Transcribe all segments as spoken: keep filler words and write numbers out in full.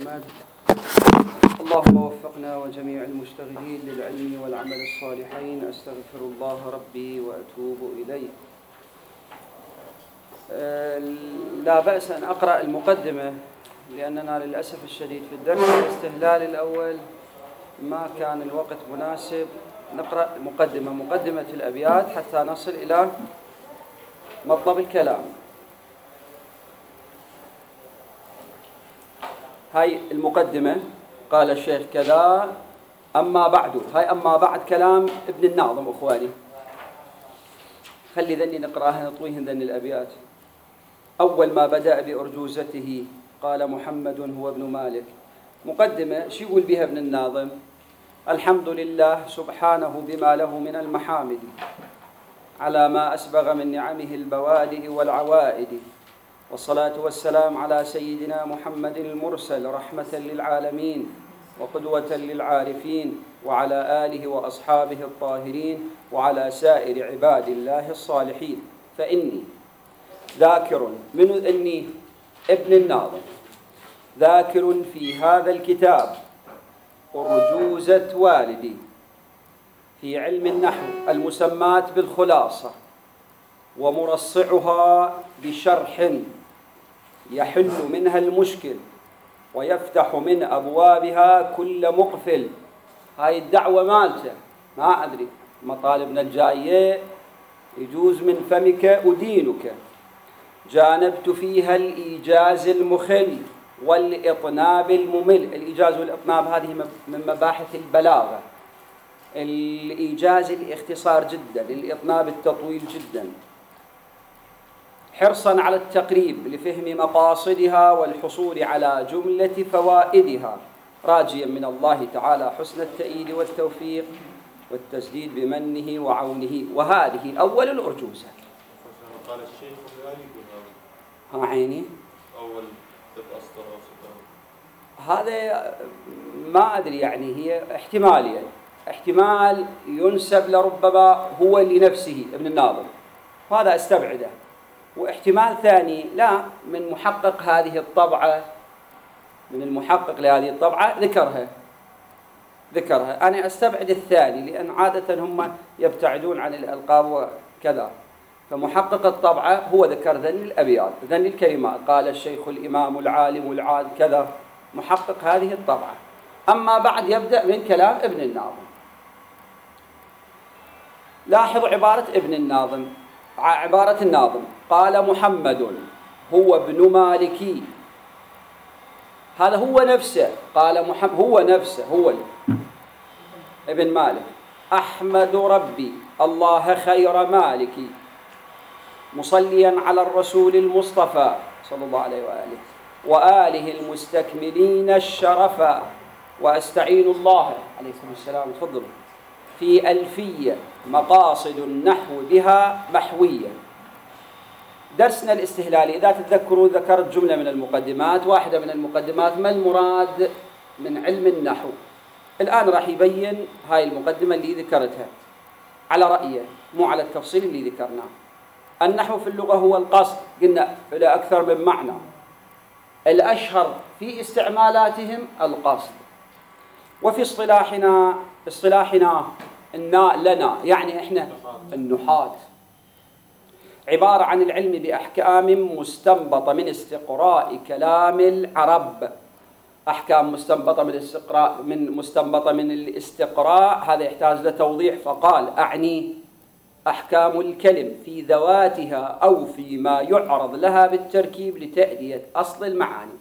محمد. اللهم وفقنا وجميع المشتغلين للعلم والعمل الصالحين. أستغفر الله ربي وأتوب إليه. لا بأس أن أقرأ المقدمة، لأننا للأسف الشديد في الدرس الاستهلال الأول ما كان الوقت مناسب نقرأ مقدمة مقدمة الأبيات حتى نصل إلى مطلب الكلام. هاي المقدمة. قال الشيخ كذا: أما بعد. هاي أما بعد كلام ابن الناظم أخواني. خلي ذني نقرأها نطويهن ذني الأبيات. أول ما بدأ بأرجوزته قال محمد هو ابن مالك. مقدمة شو يقول بها ابن الناظم؟ الحمد لله سبحانه بما له من المحامد على ما أسبغ من نعمه البوادئ والعوائد، والصلاة والسلام على سيدنا محمد المرسل رحمة للعالمين وقدوة للعارفين، وعلى آله وأصحابه الطاهرين، وعلى سائر عباد الله الصالحين. فإني ذاكر من أني ابن الناظم ذاكر في هذا الكتاب أرجوزة والدي في علم النحو المسماة بالخلاصة، ومرصعها بشرح يحل منها المشكل ويفتح من أبوابها كل مقفل. هاي الدعوة مالته، ما أدري مطالبنا الجاية يجوز من فمك أدينك. جانبت فيها الإيجاز المخل والإطناب الممل. الإيجاز والإطناب هذه من مباحث البلاغة. الإيجاز الاختصار جدا، الإطناب التطويل جدا، حرصا على التقريب لفهم مقاصدها والحصول على جملة فوائدها، راجيا من الله تعالى حسن التأييد والتوفيق والتسديد بمنه وعونه. وهذه أول الأرجوزة. قال الشيخ ها عيني أول أسطر هذا ما أدري، يعني هي احتماليا يعني. احتمال ينسب لربما هو لنفسه ابن الناظم، وهذا استبعده. واحتمال ثاني لا، من محقق هذه الطبعة، من المحقق لهذه الطبعة ذكرها ذكرها أنا أستبعد الثاني، لأن عادة هم يبتعدون عن الألقاب وكذا. فمحقق الطبعة هو ذكر ذن الأبيات، ذن الكلمات. قال الشيخ الإمام العالم العاد كذا، محقق هذه الطبعة. أما بعد يبدأ من كلام ابن الناظم. لاحظوا عبارة ابن الناظم، عبارة الناظم: قال محمد هو ابن مالكي. هذا هو نفسه، قال محمد هو نفسه، هو ابن مالك. أحمد ربي الله خير مالكي، مصليا على الرسول المصطفى صلى الله عليه وآله وآله المستكملين الشرفا، وأستعين الله عليه السلام تفضل في ألفية مقاصد النحو بها محوية. درسنا الاستهلالي إذا تتذكروا ذكرت جملة من المقدمات، واحدة من المقدمات ما المراد من علم النحو. الآن راح يبين هاي المقدمة اللي ذكرتها على رأيه، مو على التفصيل اللي ذكرناه. النحو في اللغة هو القصد، قلنا إلى أكثر من معنى. الأشهر في استعمالاتهم القصد. وفي اصطلاحنا اصطلاحنا النا لنا يعني إحنا النحاة، عبارة عن العلم بأحكام مستنبطة من استقراء كلام العرب. أحكام مستنبطة من الاستقراء من مستنبطة من الاستقراء هذا يحتاج لتوضيح، فقال أعني أحكام الكلم في ذواتها أو فيما يعرض لها بالتركيب لتأدية أصل المعاني.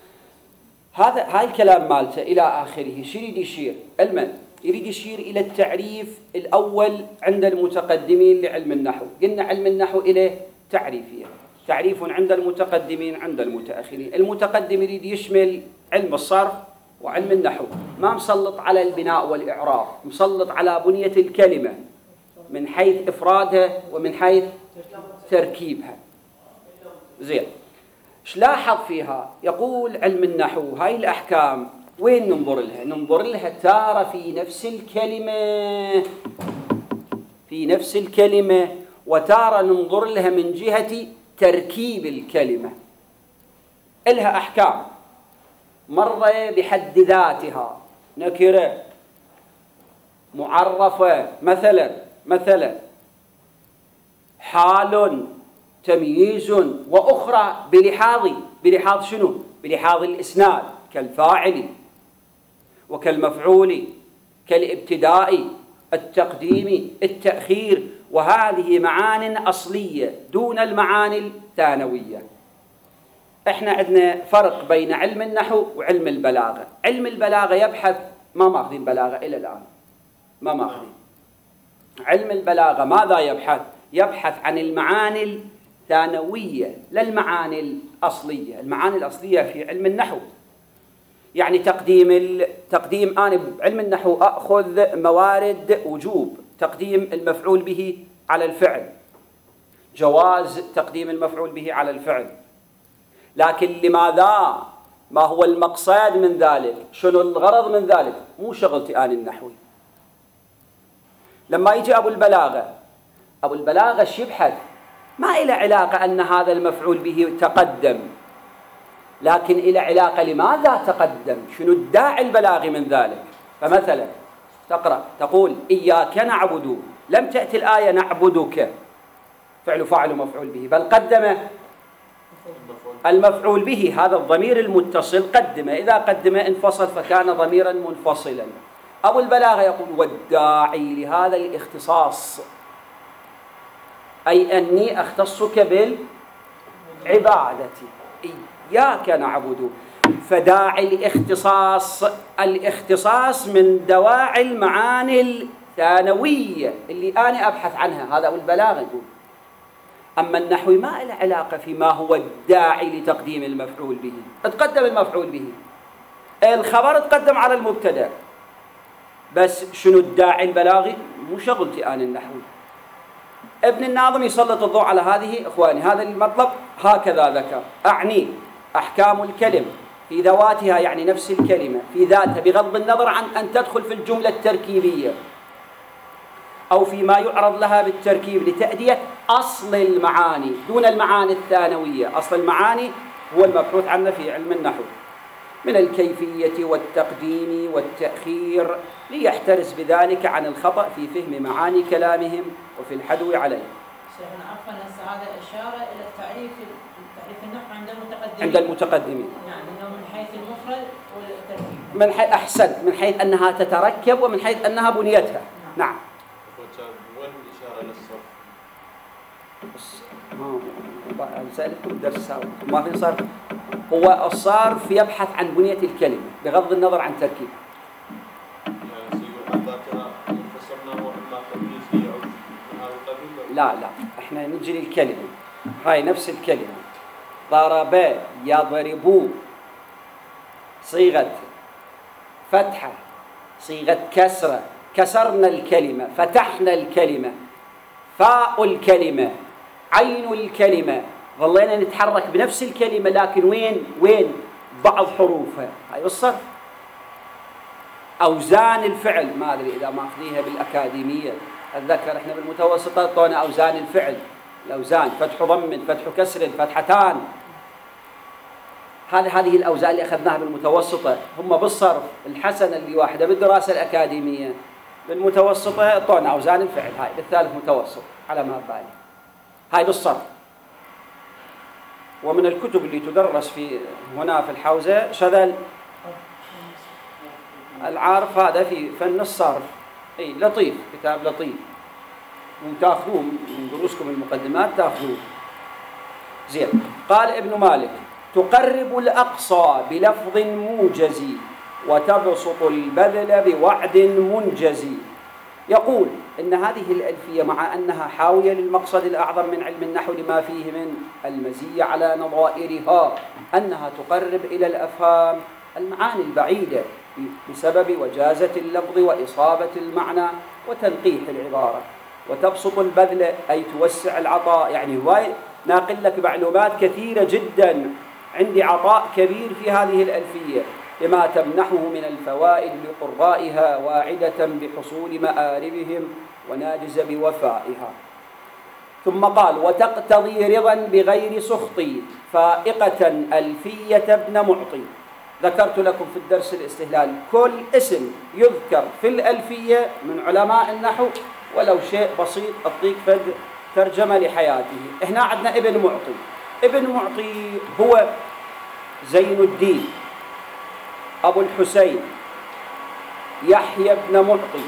هذا هاي الكلام مالته إلى آخره. شو يريد يشير؟ المن يريد يشير إلى التعريف الأول عند المتقدمين لعلم النحو. قلنا علم النحو إليه تعريفية، تعريف عند المتقدمين عند المتأخرين. المتقدم يريد يشمل علم الصرف وعلم النحو، ما مسلط على البناء والإعراب، مسلط على بنية الكلمة من حيث إفرادها ومن حيث تركيبها. زين، ايش لاحظ فيها؟ يقول علم النحو هاي الأحكام وين ننظر لها؟ ننظر لها تارة في نفس الكلمة في نفس الكلمة وتارة ننظر لها من جهة تركيب الكلمة. إلها أحكام مر بحد ذاتها، نكرة معرفة، مثلا مثلا حال، تمييز، وأخرى بلحاظ بلحاظ شنو؟ بلحاظ الإسناد، كالفاعل وكالمفعول، كالابتداء، التقديم، التأخير، وهذه معان أصلية دون المعاني الثانوية. احنا عندنا فرق بين علم النحو وعلم البلاغة. علم البلاغة يبحث، ما ماخذين بلاغة إلى الآن، ما ماخذين. علم البلاغة ماذا يبحث؟ يبحث عن المعاني الثانوية لا المعاني الأصلية. المعاني الأصلية في علم النحو يعني تقديم تقديم أنا بعلم النحو أخذ موارد وجوب تقديم المفعول به على الفعل، جواز تقديم المفعول به على الفعل، لكن لماذا؟ ما هو المقصد من ذلك؟ شنو الغرض من ذلك؟ مو شغلتي أنا النحوي. لما يجي أبو البلاغة، أبو البلاغة شو يبحث؟ ما إلى علاقة أن هذا المفعول به تقدم، لكن إلى علاقة لماذا تقدم، شنو الداعي البلاغي من ذلك. فمثلا تقرأ تقول إياك نعبد، لم تأتي الآية نعبدك فعل فاعل مفعول به، بل قدم المفعول به، هذا الضمير المتصل قدمه، إذا قدمه انفصل فكان ضميرا منفصلا. أبو البلاغة يقول والداعي لهذا الاختصاص أي أني أختصك بالعبادة، إياك نعبد، فداعي الاختصاص، الاختصاص من دواعي المعاني الثانوية اللي أنا أبحث عنها، هذا أبو البلاغة يقول. أما النحوي ما له علاقة فيما هو الداعي لتقديم المفعول به، تقدم المفعول به، الخبر تقدم على المبتدأ، بس شنو الداعي البلاغي؟ مو شغلتي أنا النحوي. ابن الناظم يسلط الضوء على هذه إخواني، هذا المطلب هكذا ذكر. أعني أحكام الكلم في ذواتها، يعني نفس الكلمة في ذاتها بغض النظر عن أن تدخل في الجملة التركيبية أو فيما يعرض لها بالتركيب لتأدية أصل المعاني دون المعاني الثانوية. أصل المعاني هو المبحوث عنه في علم النحو من الكيفية والتقديم والتأخير، ليحترز بذلك عن الخطأ في فهم معاني كلامهم وفي الحدو عليه. شيخنا عفوا، هسه هذا إشارة إلى التعريف تعريف النحو عند المتقدمين. عند المتقدمين نعم، إنه من حيث المفرد والتركيب. من حيث أحسنت، من حيث أنها تتركب ومن حيث أنها بنيتها. نعم. نعم. وين الإشارة للصرف؟ ما سألتكم الدرس السابق ما في صرف. هو الصرف يبحث عن بنية الكلمة بغض النظر عن تركيب. يعني سيقول حضرتنا فسرناه إما تمييزي أو من هذا القبيل؟ لا لا، احنا نجي للكلمة، هاي نفس الكلمة. ضرب يضربوا، صيغة فتحة، صيغة كسرة، كسرنا الكلمة، فتحنا الكلمة، فاء الكلمة، عين الكلمة، ظلينا نتحرك بنفس الكلمة، لكن وين وين بعض حروفها. هاي بالصرف. أوزان الفعل، ما أدري إذا ماخذيها بالأكاديمية، أتذكر إحنا بالمتوسطة طونا أوزان الفعل، الأوزان فتح ضم، فتح كسر، فتحتان، هذه هذه الأوزان اللي أخذناها بالمتوسطة. هم بالصرف الحسنة اللي واحدة بالدراسة الأكاديمية، بالمتوسطة طونا أوزان الفعل، هاي بالثالث متوسط على ما بالي، هاي بالصرف. ومن الكتب اللي تدرس في هنا في الحوزة شذل العارف، هذا في فن الصرف، اي لطيف، كتاب لطيف، وتاخذوه من دروسكم المقدمات تاخذوه. زين. قال ابن مالك: تقرب الأقصى بلفظ موجز وتبسط البذل بوعد منجز. يقول إن هذه الألفية مع أنها حاوية للمقصد الأعظم من علم النحو لما فيه من المزية على نظائرها، أنها تقرب إلى الأفهام المعاني البعيدة بسبب وجازة اللفظ وإصابة المعنى وتنقيح العبارة، وتبسط البذل أي توسع العطاء. يعني هواي ناقل لك معلومات كثيرة جدا، عندي عطاء كبير في هذه الألفية لما تمنحه من الفوائد لقرائها، واعدة بحصول مآربهم وناجز بوفائها. ثم قال: وتقتضي رضا بغير سخط فائقة ألفية ابن معطي. ذكرت لكم في الدرس الاستهلالي كل اسم يذكر في الألفية من علماء النحو ولو شيء بسيط أعطيك فد ترجمة لحياته. إحنا عندنا ابن معطي. ابن معطي هو زين الدين أبو الحسين يحيى بن معطي،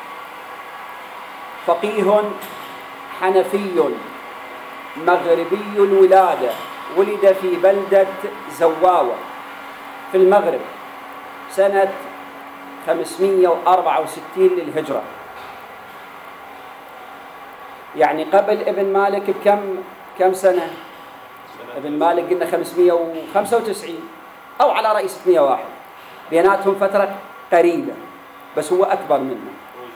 فقيه حنفي مغربي الولادة، ولد في بلدة زواوة في المغرب سنة خمسمائة وأربعة وستين للهجرة، يعني قبل ابن مالك بكم كم سنة؟ ابن مالك قلنا خمسمائة وخمسة وتسعين أو على رأي ستمائة وواحد، بيناتهم فترة قريبة بس هو أكبر منه.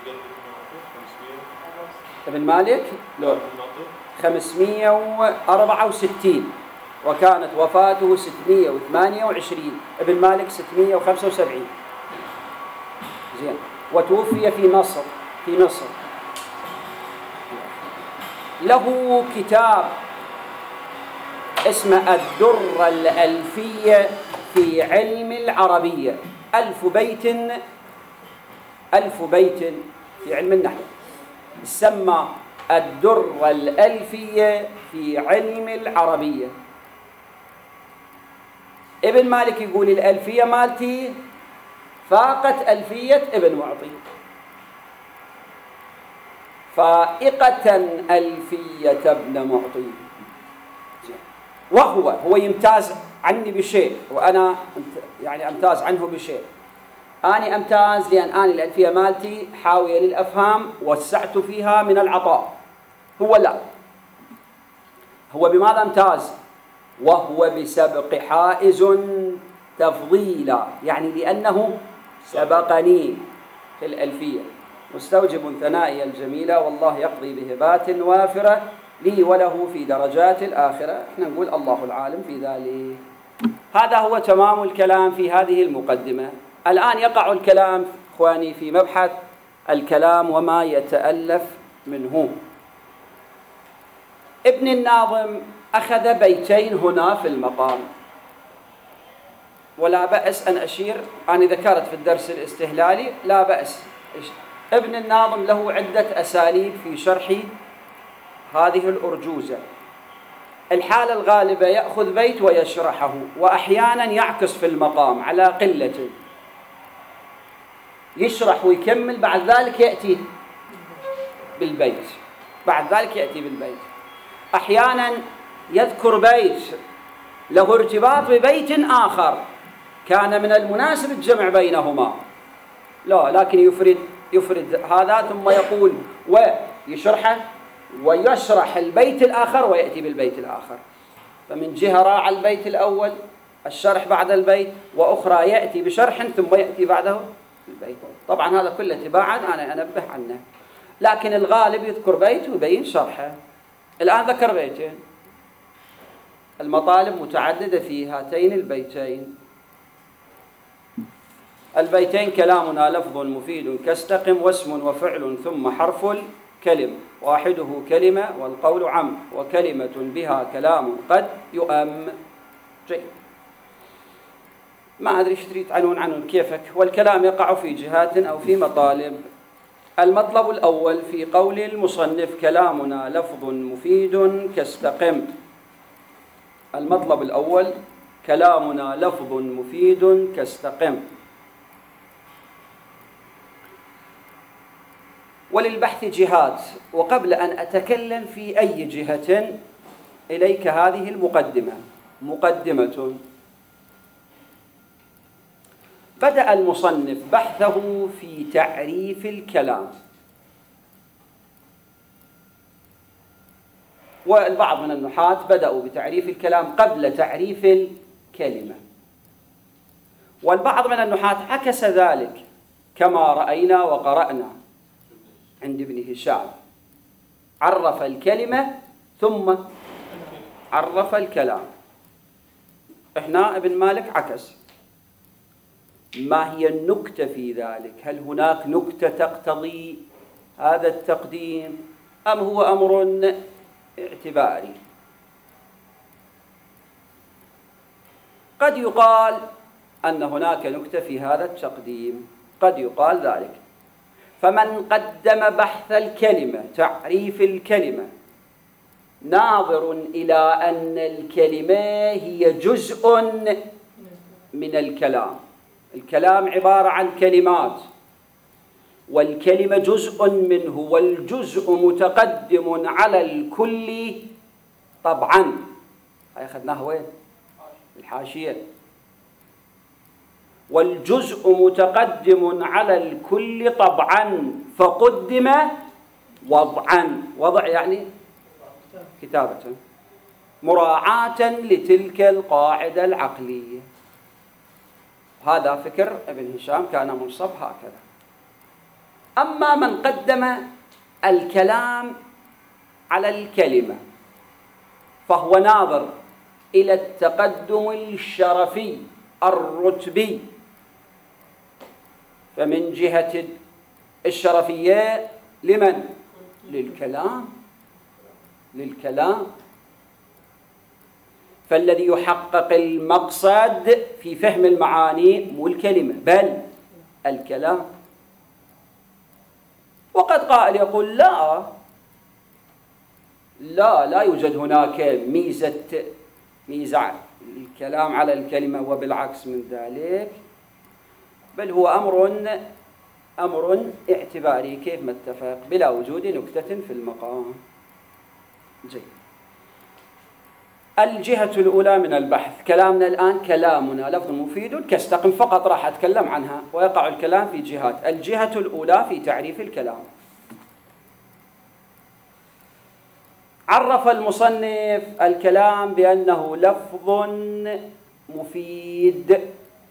ابن مالك لو خمسمائة وأربعة وستين وكانت وفاته ستمائة وثمانية وعشرين، ابن مالك ستمائة وخمسة وسبعين. زين. وتوفي في مصر في مصر. له كتاب اسمه الدرة الألفية في علم العربية، ألف بيت ألف بيت في علم النحو، سمى الدرة الألفية في علم العربية. ابن مالك يقول الألفية مالتي فاقت ألفية ابن معطي، فائقة ألفية ابن معطي، وهو هو يمتاز عني بشيء وأنا يعني أمتاز عنه بشيء. أنا أمتاز لأن أنا الألفية مالتي حاوية للأفهام وسعت فيها من العطاء، هو لا. هو بماذا امتاز؟ وهو بسبق حائز تفضيلا، يعني لأنه سبقني في الألفية، مستوجب ثنائي الجميلة والله يقضي بهبات وافرة لي وله في درجات الآخرة. احنا نقول الله العالم في ذلك. هذا هو تمام الكلام في هذه المقدمة. الآن يقع الكلام إخواني في مبحث الكلام وما يتألف منه. ابن الناظم أخذ بيتين هنا في المقام، ولا بأس أن أشير، أنا ذكرت في الدرس الاستهلالي لا بأس. ابن الناظم له عدة أساليب في شرح هذه الأرجوزة. الحالة الغالبة يأخذ بيت ويشرحه، وأحيانا يعكس في المقام على قلة، يشرح ويكمل بعد ذلك يأتي بالبيت بعد ذلك يأتي بالبيت. أحيانا يذكر بيت له ارتباط ببيت آخر كان من المناسب الجمع بينهما، لا لكن يفرد يفرد هذا ثم يقول ويشرحه ويشرح البيت الآخر ويأتي بالبيت الآخر. فمن جهة راعى البيت الأول الشرح بعد البيت، وأخرى يأتي بشرح ثم يأتي بعده البيت. طبعا هذا كله تباعا أنا أنبه عنه، لكن الغالب يذكر بيت ويبين شرحه. الآن ذكر بيتين، المطالب متعددة في هاتين البيتين. البيتين كلامنا لفظ مفيد كاستقم واسم وفعل ثم حرف الكلم، واحده كلمة والقول عم، وكلمة بها كلام قد يؤم. جيد. ما أدري ايش تريد عنون عنون كيفك. والكلام يقع في جهات أو في مطالب. المطلب الأول في قول المصنف كلامنا لفظ مفيد كاستقم. المطلب الأول كلامنا لفظ مفيد كاستقم. وللبحث جهات، وقبل أن أتكلم في أي جهة إليك هذه المقدمة. مقدمة. بدأ المصنف بحثه في تعريف الكلام، والبعض من النحاة بدأوا بتعريف الكلام قبل تعريف الكلمة، والبعض من النحاة عكس ذلك كما رأينا وقرأنا عند ابن هشام، عرف الكلمة ثم عرف الكلام. احنا ابن مالك عكس. ما هي النكتة في ذلك؟ هل هناك نكتة تقتضي هذا التقديم أم هو أمر اعتباري؟ قد يقال أن هناك نكتة في هذا التقديم، قد يقال ذلك. فمن قدم بحث الكلمة، تعريف الكلمة، ناظر إلى أن الكلمة هي جزء من الكلام. الكلام عبارة عن كلمات، والكلمة جزء منه، والجزء متقدم على الكل طبعا. هاي أخذناها وين؟ الحاشية. والجزء متقدم على الكل طبعا، فقدم وضعا. وضع يعني كتابة، مراعاة لتلك القاعدة العقلية. هذا فكر ابن هشام كان منصب هكذا. أما من قدم الكلام على الكلمة فهو ناظر إلى التقدم الشرفي الرتبي، فمن جهة الشرفية لمن؟ للكلام للكلام فالذي يحقق المقصد في فهم المعاني مو الكلمة بل الكلام. وقد قائل يقول لا لا لا يوجد هناك ميزة ميزة الكلام على الكلمة، وبالعكس من ذلك، بل هو أمر أمر اعتباري كيف ما اتفق بلا وجود نكتة في المقام. جيد. الجهة الأولى من البحث، كلامنا الآن كلامنا لفظ مفيد كاستقم، فقط راح أتكلم عنها ويقع الكلام في جهات. الجهة الأولى في تعريف الكلام. عرف المصنف الكلام بأنه لفظ مفيد.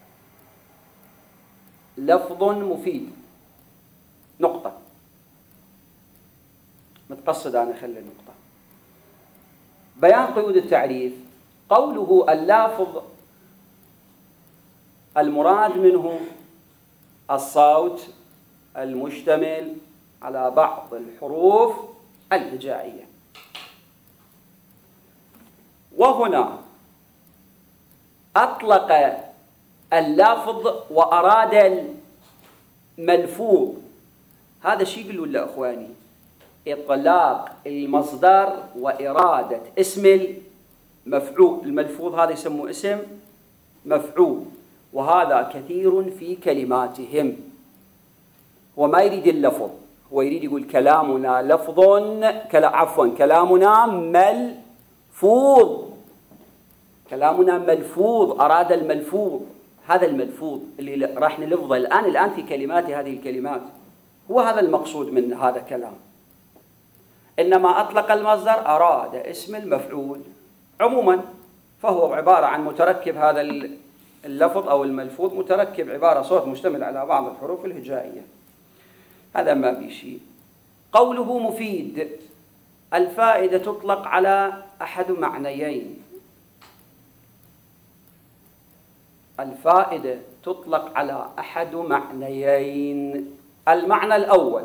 لفظ مفيد نقطة. متقصد أنا أخلي نقطة. بيان قيود التعريف. قوله اللافظ المراد منه الصوت المشتمل على بعض الحروف الهجائية. وهنا أطلق اللافظ وأراد الملفوظ. هذا شيء يقولوا له أخواني، إطلاق المصدر وإرادة اسم المفعول. الملفوظ هذا يسموه اسم مفعول، وهذا كثير في كلماتهم. هو ما يريد اللفظ، هو يريد يقول كلامنا لفظ كلا عفوا كلامنا ملفوظ. كلامنا ملفوظ، أراد الملفوظ. هذا الملفوظ اللي راح نلفظه الآن الآن في كلمات هذه الكلمات، هو هذا المقصود من هذا الكلام. إنما أطلق المصدر أراد اسم المفعول عموما، فهو عبارة عن متركب. هذا اللفظ أو الملفوظ متركب، عبارة صوت مشتمل على بعض الحروف الهجائية. هذا ما بشيء. قوله مفيد، الفائدة تطلق على أحد معنيين. الفائدة تطلق على أحد معنيين. المعنى الأول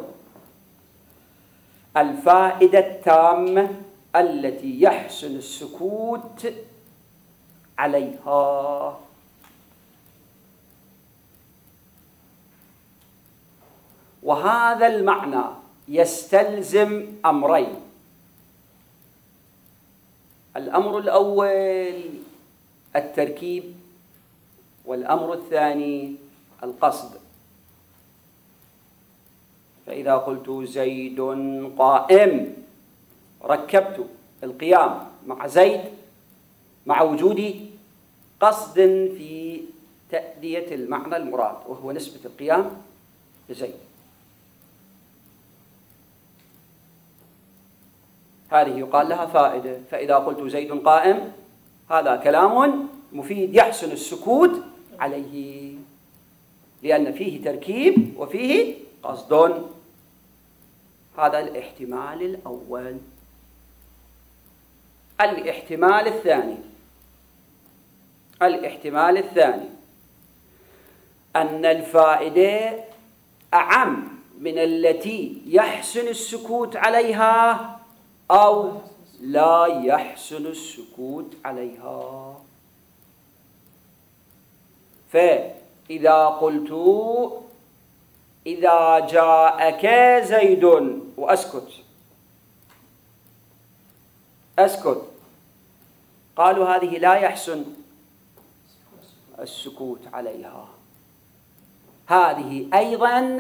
الفائدة التامة التي يحسن السكوت عليها. وهذا المعنى يستلزم أمرين. الأمر الأول التركيب، والأمر الثاني القصد. فإذا قلت زيد قائم، ركبت القيام مع زيد مع وجود قصد في تأدية المعنى المراد، وهو نسبة القيام لزيد. هذه يقال لها فائدة. فإذا قلت زيد قائم، هذا كلام مفيد يحسن السكوت عليه، لأن فيه تركيب وفيه قصد. هذا الاحتمال الأول. الاحتمال الثاني الاحتمال الثاني أن الفائدة أعم من التي يحسن السكوت عليها أو لا يحسن السكوت عليها. فإذا قلت إذا جاءك زيد وأسكت أسكت قالوا هذه لا يحسن السكوت عليها. هذه أيضا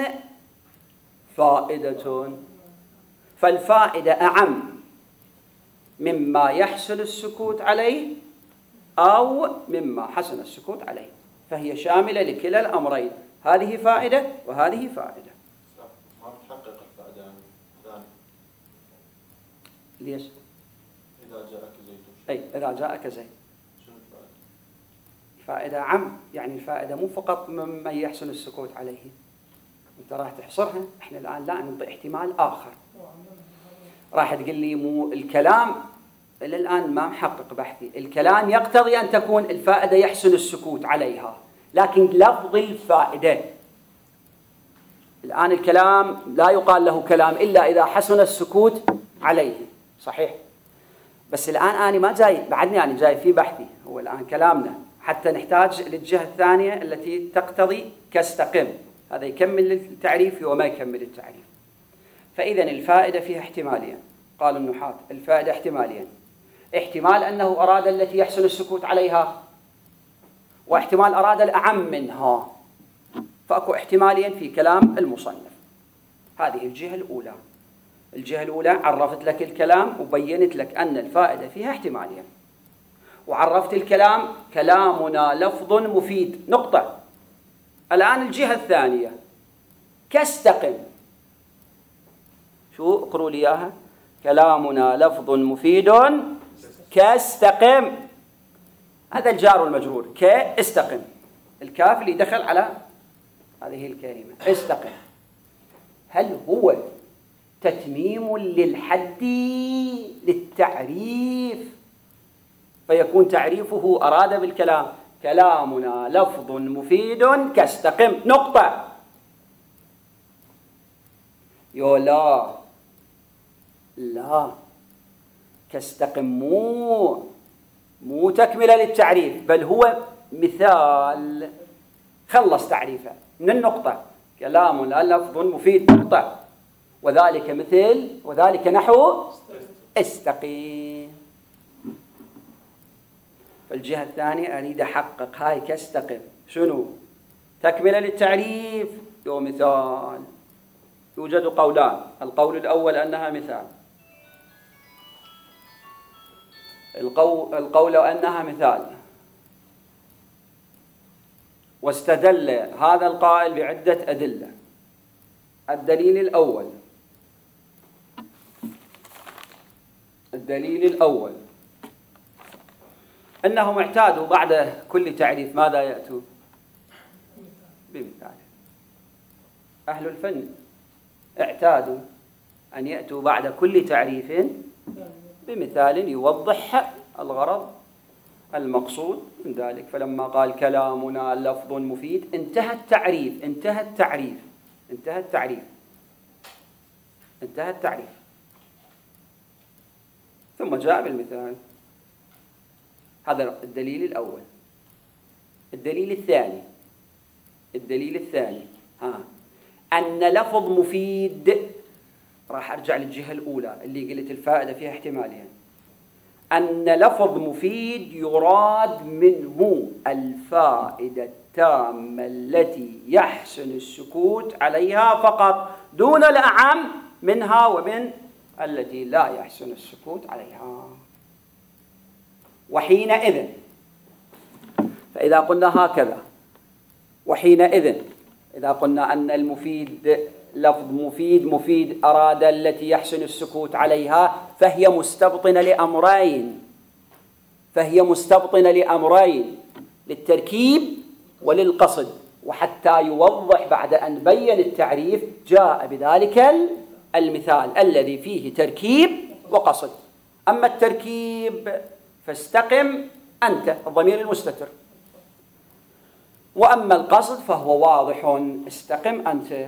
فائدة، فالفائدة أعم مما يحسن السكوت عليه أو مما حسن السكوت عليه، فهي شاملة لكلا الأمرين، هذه فائدة وهذه فائدة. ما تحقق الفائدة الثانية. ليش؟ إذا جاءك زيد. أي إذا جاءك زيد. شنو الفائدة؟ فائدة عم، يعني الفائدة مو فقط مما يحسن السكوت عليه، أنت راح تحصرها. إحنا الآن لا نعطي احتمال آخر. راح تقول لي مو الكلام إلى الآن ما محقق بحثي، الكلام يقتضي أن تكون الفائدة يحسن السكوت عليها، لكن لفظ الفائدة الآن الكلام لا يقال له كلام إلا إذا حسن السكوت عليه، صحيح؟ بس الآن أنا ما جاي بعدني، أنا جاي في بحثي هو الآن كلامنا، حتى نحتاج للجهة الثانية التي تقتضي كاستقم، هذا يكمل التعريف وما يكمل التعريف. فإذا الفائدة فيها احتمالين، قال النحاة الفائدة احتمالين، احتمال أنه أراد التي يحسن السكوت عليها، واحتمال أراد الأعم منها، فأكو احتمالين في كلام المصنف. هذه الجهة الأولى. الجهة الأولى عرفت لك الكلام وبينت لك أن الفائدة فيها احتمالين، وعرفت الكلام كلامنا لفظ مفيد نقطة. الآن الجهة الثانية كاستقم، شو اقروا لي إياها؟ كلامنا لفظ مفيد كاستقم، هذا الجار والمجرور، كاستقم، الكاف اللي دخل على هذه الكلمة استقم. هل هو تتميم للحد للتعريف فيكون تعريفه أراد بالكلام كلامنا لفظ مفيد كاستقم نقطة؟ يو لا لا، كاستقم مو مو تكملة للتعريف، بل هو مثال خلص تعريفه من النقطة، كلامنا لفظ مفيد نقطة، وذلك مثل وذلك نحو استقيم. فالجهة الثانية أريد أحقق هاي كاستقم شنو؟ تكملة للتعريف يو مثال. يوجد قولان، القول الأول أنها مثال، القول, القول أنها مثال، واستدل هذا القائل بعدة أدلة. الدليل الأول الدليل الأول أنهم اعتادوا بعد كل تعريف ماذا يأتوا؟ بمثال. أهل الفن اعتادوا أن يأتوا بعد كل تعريف بمثال يوضح الغرض المقصود من ذلك. فلما قال كلامنا لفظ مفيد انتهى التعريف انتهى التعريف انتهى التعريف انتهى التعريف ثم جاء بالمثال. هذا الدليل الأول. الدليل الثاني الدليل الثاني ها أن لفظ مفيد، راح أرجع للجهة الأولى اللي قلت الفائدة فيها احتمالين، أن لفظ مفيد يراد منه الفائدة التامة التي يحسن السكوت عليها فقط، دون الأعم منها ومن التي لا يحسن السكوت عليها. وحينئذ، فإذا قلنا هكذا، وحينئذ إذا قلنا أن المفيد لفظ مفيد مفيد أراد التي يحسن السكوت عليها، فهي مستبطنة لأمرين فهي مستبطنة لأمرين للتركيب وللقصد. وحتى يوضح بعد أن بين التعريف جاء بذلك المثال الذي فيه تركيب وقصد. أما التركيب فاستقم أنت الضمير المستتر، وأما القصد فهو واضح استقم أنت.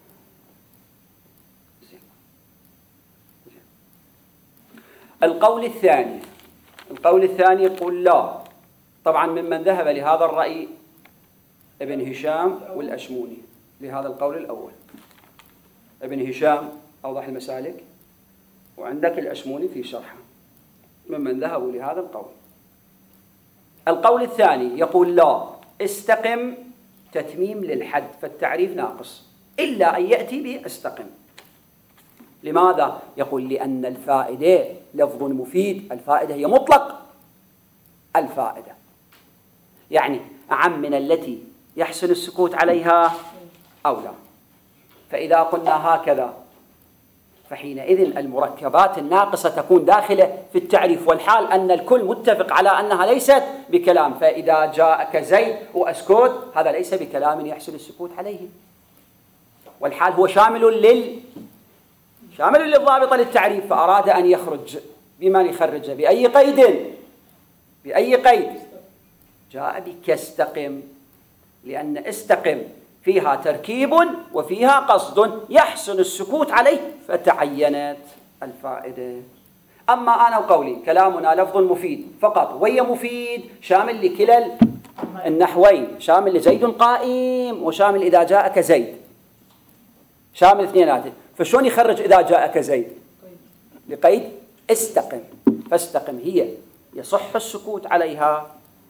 القول الثاني القول الثاني يقول لا. طبعا ممن ذهب لهذا الرأي ابن هشام والأشموني لهذا القول الأول. ابن هشام أوضح المسالك، وعندك الأشموني في شرحه ممن ذهبوا لهذا القول. القول الثاني يقول لا، استقم تتميم للحد، فالتعريف ناقص إلا أن يأتي به استقم. لماذا؟ يقول لأن الفائدة لفظ مفيد، الفائدة هي مطلق الفائدة، يعني أعم من التي يحسن السكوت عليها أو لا. فإذا قلنا هكذا فحينئذ المركبات الناقصة تكون داخلة في التعريف، والحال أن الكل متفق على أنها ليست بكلام. فإذا جاءك زيد وأسكت هذا ليس بكلام يحسن السكوت عليه، والحال هو شامل لل شامل للضابط للتعريف، فأراد أن يخرج بما يخرجه بأي قيد بأي قيد جاء بك استقم، لأن استقم فيها تركيب وفيها قصد يحسن السكوت عليه فتعينت الفائدة. أما أنا وقولي كلامنا لفظ مفيد فقط، وهي مفيد شامل لكلا النحوين، شامل لزيد قائم وشامل إذا جاءك زيد، شامل اثنيناته. فشون يخرج إذا جاءك زيد؟ لقيد استقم، فاستقم هي يصح السكوت عليها.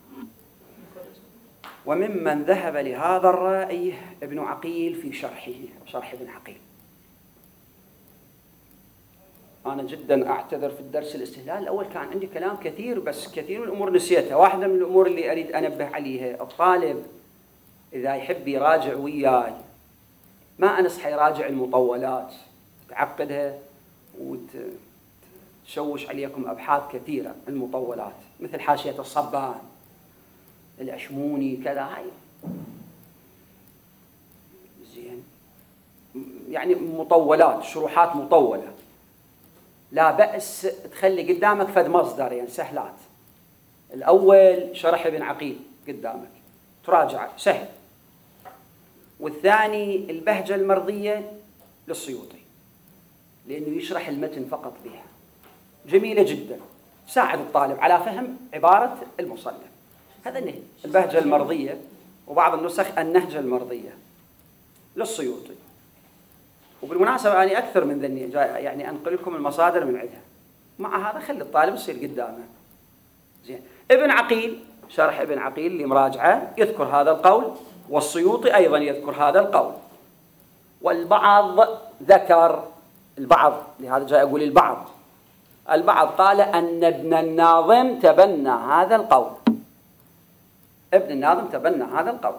وممن ذهب لهذا الرأي ابن عقيل في شرحه، شرح ابن عقيل. أنا جدا أعتذر في الدرس الاستهلال الأول كان عندي كلام كثير، بس كثير من الأمور نسيتها. واحدة من الأمور اللي أريد أنبه عليها، الطالب إذا يحب يراجع وياي ما أنصح يراجع المطولات، تعقدها وتشوش عليكم أبحاث كثيرة. المطولات مثل حاشية الصبان، الأشموني، كذا، هاي زين، يعني مطولات، شروحات مطولة، لا بأس تخلي قدامك فد مصدر، يعني سهلات. الأول شرح ابن عقيل قدامك تراجع سهل، والثاني البهجة المرضية للسيوطي لأنه يشرح المتن فقط بها، جميلة جدا، ساعد الطالب على فهم عبارة المصنف. هذا النهج البهجة المرضية، وبعض النسخ النهجة المرضية للسيوطي. وبالمناسبة أنا أكثر من ذني يعني أنقل لكم المصادر من عندها، مع هذا خلي الطالب يصير قدامه. زين، ابن عقيل شرح ابن عقيل اللي مراجعة يذكر هذا القول، والسيوطي أيضا يذكر هذا القول، والبعض ذكر البعض، لهذا جاء أقول البعض البعض قال أن ابن الناظم تبنى هذا القول، ابن الناظم تبنى هذا القول.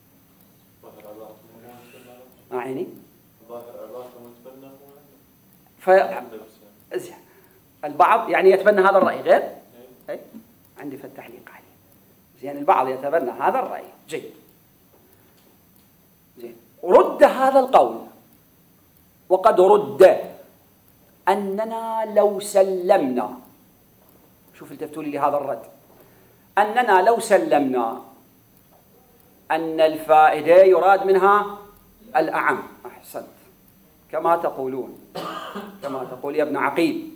ما عيني ف... البعض يعني يتبنى هذا الرأي غير أي؟ عندي في التحليق عليه. زين، البعض يتبنى هذا الرأي، جيد. زين، رد هذا القول، وقد رد أننا لو سلمنا، شوف التفتوا لي لهذا الرد، أننا لو سلمنا أن الفائدة يراد منها الأعم، أحسنت، كما تقولون، كما تقول يا ابن عقيل.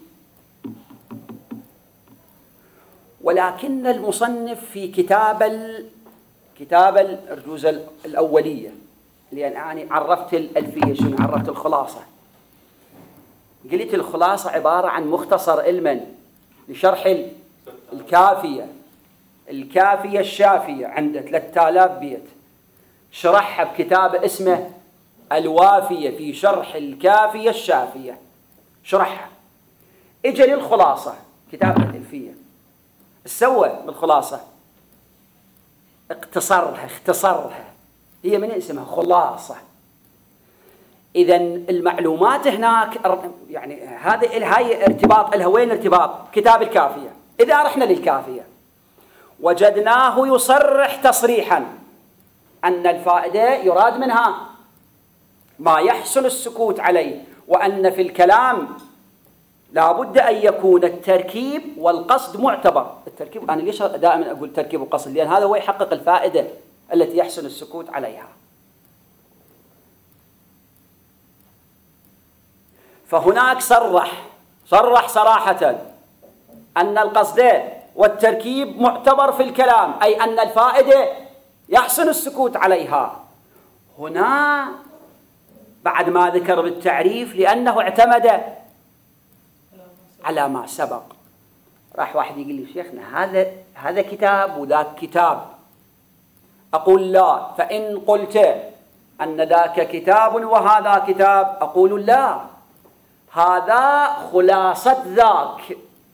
ولكن المصنف في كتاب ال... كتاب الأرجوز الأولية، لأن يعني عرفت الألفية، شنو عرفت الخلاصة، قلت الخلاصة عبارة عن مختصر علما لشرح الكافية، الكافية الشافية، عنده ثلاثة آلاف بيت، شرحها بكتاب اسمه الوافية في شرح الكافية الشافية، شرحها. اجى للخلاصة كتاب الألفية، سوى بالخلاصة اقتصرها اختصرها، هي من اسمها خلاصة. إذا المعلومات هناك يعني هذه هاي ارتباط لها، وين ارتباط؟ كتاب الكافية. إذا رحنا للكافية وجدناه يصرح تصريحا أن الفائدة يراد منها ما يحسن السكوت عليه، وأن في الكلام لا بد أن يكون التركيب والقصد معتبر. التركيب أنا ليش دائما أقول تركيب وقصد؟ لأن هذا هو يحقق الفائدة التي يحسن السكوت عليها. فهناك صرح صرح صراحة أن القصد والتركيب معتبر في الكلام، أي أن الفائدة يحسن السكوت عليها. هنا بعد ما ذكر بالتعريف لأنه اعتمد على ما سبق. راح واحد يقول لي شيخنا هذا هذا كتاب وذاك كتاب. أقول لا، فإن قلت أن ذاك كتاب وهذا كتاب أقول لا، هذا خلاصة ذاك.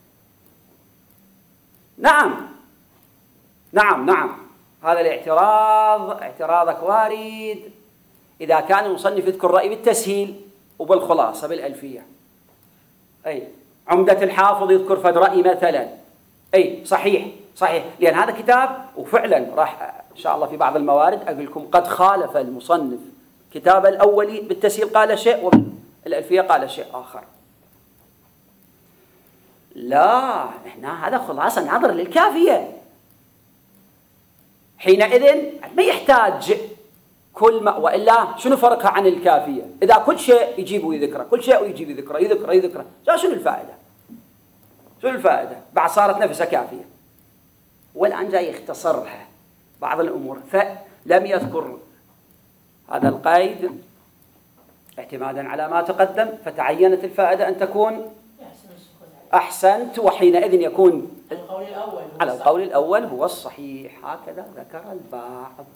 نعم نعم نعم هذا الاعتراض اعتراضك وارد إذا كان المصنف يذكر رأي بالتسهيل وبالخلاصة بالألفية. أي عمدة الحافظ يذكر فد رأي مثلا، أي صحيح صحيح، لأن هذا كتاب وفعلا راح إن شاء الله في بعض الموارد أقول لكم قد خالف المصنف كتاب الأولي بالتسهيل قال شيء وبالألفية قال شيء آخر. لا، إحنا هذا خلاصة نظر للكافية. حينئذ ما يحتاج كل ما، وإلا شنو فرقها عن الكافية؟ إذا كل شيء يجيب ويذكره، كل شيء ويجيب يذكره يذكره يذكره، شنو الفائدة؟ شنو الفائدة؟ بعد صارت نفسها كافية. والآن جاي يختصرها بعض الأمور، فلم يذكر هذا القيد اعتمادا على ما تقدم، فتعينت الفائدة أن تكون أحسنت، وحينئذ يكون القول الأول على القول الأول هو الصحيح. هكذا ذكر البعض.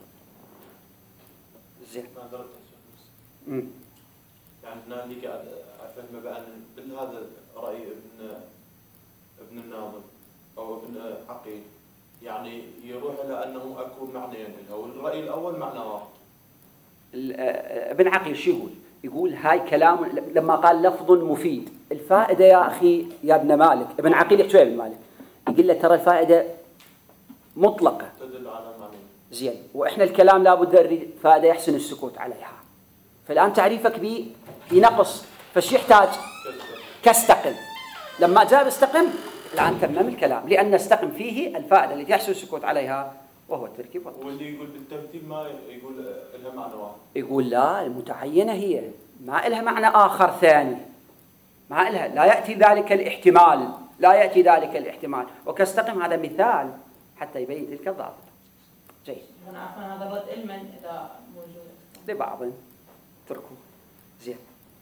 زين. يعني هنا اللي قاعد أفهم بأن بهذا رأي ابن ابن الناظم أو ابن عقيل، يعني يروح إلى أنه أكو معنيين له، والرأي الأول معنى واحد. ابن عقيل شو يقول؟ يقول هاي كلام لما قال لفظ مفيد، الفائدة يا أخي يا ابن مالك، ابن عقيل يحكي ابن مالك يقول له ترى الفائدة مطلقة تدل على معنى. زين، وإحنا الكلام لابد نريد فائدة يحسن السكوت عليها. فالآن تعريفك بي بنقص، فش يحتاج؟ كاستقم. لما جاء استقم الآن تمم الكلام، لأن استقم فيه الفائدة التي يحسن السكوت عليها وهو التركيب والتصريف. واللي يقول بالتمثيل ما يقول لها معنى واحد، يقول لا، المتعينة هي ما لها معنى آخر ثاني، ما لها، لا يأتي ذلك الاحتمال، لا يأتي ذلك الاحتمال. وكاستقم هذا مثال حتى يبين تلك الضابط. جيد. أنا عارفة هذا الرد علما إذا موجود لبعض تركوا. زين.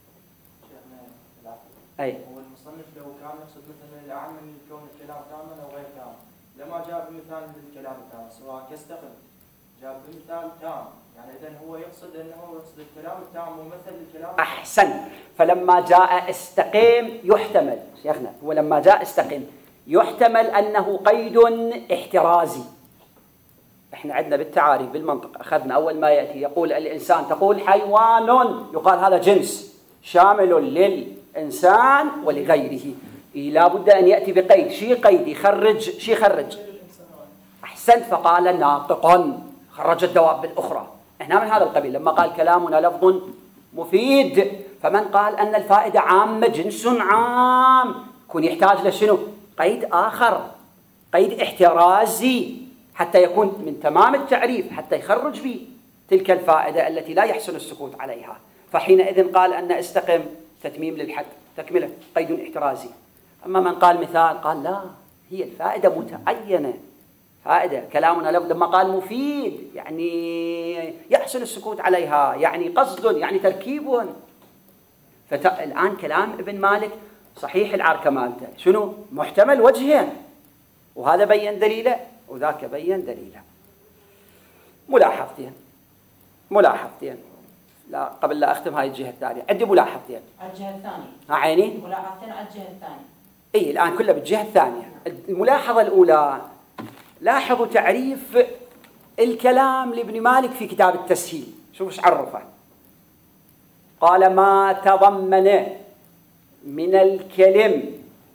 أي. هو المصنف لو كان يقصد مثلا الأعم من كون الكلام كامل أو غير كامل، لما جاب بمثال للكلام التام، سواء كاستقم جاب بمثال تام، يعني إذن هو يقصد أنه يقصد الكلام التام ممثل للكلام. أحسن. فلما جاء استقيم يحتمل شيخنا، هو لما جاء استقيم يحتمل أنه قيد احترازي. احنا عندنا بالتعاريف بالمنطق أخذنا أول ما يأتي يقول الإنسان، تقول حيوان، يقال هذا جنس شامل للإنسان ولغيره. لا بد أن يأتي بقيد. شي قيد يخرج، شي يخرج. أحسنت. فقال ناطق، خرج الدواب الأخرى. احنا من هذا القبيل. لما قال كلامنا لفظ مفيد، فمن قال أن الفائدة عامة جنس عام يكون يحتاج لشنو؟ قيد آخر، قيد احترازي حتى يكون من تمام التعريف، حتى يخرج به تلك الفائدة التي لا يحسن السكوت عليها. فحينئذ قال أن استقم تتميم للحد، تكملة، قيد احترازي. أما من قال مثال قال لا، هي الفائدة متعينة، فائدة كلامنا لما قال مفيد يعني يحسن السكوت عليها، يعني قصد، يعني تركيب. فالآن كلام ابن مالك صحيح العركة مالته شنو؟ محتمل وجهين، وهذا بين دليله وذاك بين دليله. ملاحظتين ملاحظتين لا قبل لا أختم هاي الجهة الثانية، عندي ملاحظتين. الجهة الثانية. ها عيني؟ ملاحظتين على الجهة الثانية. إيه الآن كله بالجهة الثانية. الملاحظة الأولى، لاحظوا تعريف الكلام لابن مالك في كتاب التسهيل، شوف ايش عرفه. قال ما تضمن من الكلم